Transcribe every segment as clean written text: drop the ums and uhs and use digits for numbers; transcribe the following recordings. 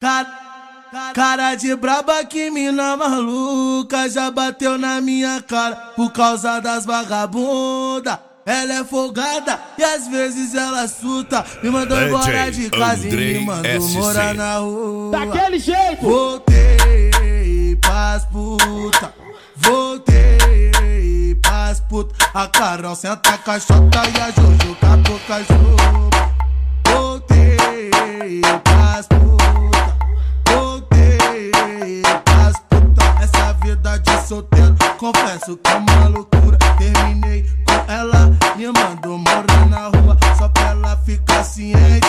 Cara de braba, que mina maluca, já bateu na minha cara por causa das vagabunda. Ela é folgada e às vezes ela surta. Me mandou embora de casa e me mandou morar na rua. Daquele jeito! Voltei pras puta, voltei pras puta. A Carol senta a caixota e a Jojo com a boca juba. Voltei pras puta, voltei pras puta. Essa vida de solteiro, confesso que é uma loucura. Terminei com ela, me mandou morar na rua, só pra ela ficar ciente.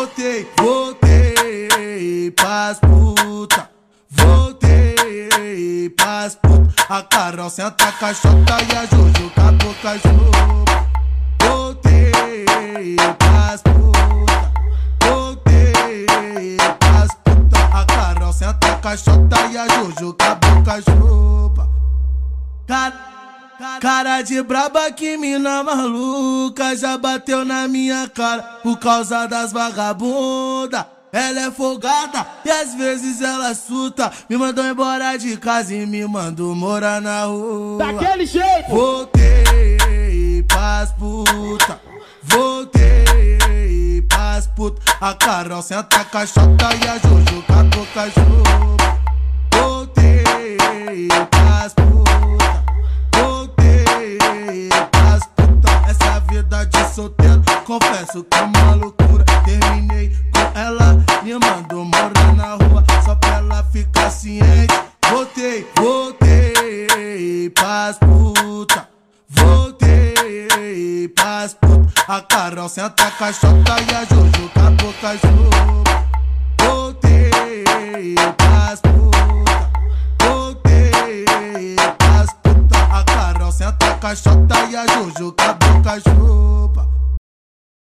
Voltei pras puta, voltei pras puta. A Carol senta a caixota e a Jojo com a boca juba. Voltei pras puta, voltei pras puta. A Carol senta a caixota e a Jojo com a boca juba. Cara de braba, que mina maluca, já bateu na minha cara por causa das vagabunda. Ela é folgada e às vezes ela surta. Me mandou embora de casa e me mandou morar na rua. Daquele jeito! Voltei pras puta, voltei pras puta. A Carol senta a caixota e a Jojo com a boca juba. Voltei pras puta, voltei pras puta. Essa vida de solteiro, confesso que é uma loucura. Terminei com ela, me mandou morar na rua, só pra ela ficar ciente. Voltei pras puta, voltei pras puta. A Carol senta a caixota e a Jojo com a boca juba. Voltei pras puta, voltei pras puta. A Carol senta a caixota e a Jojo com a boca juba.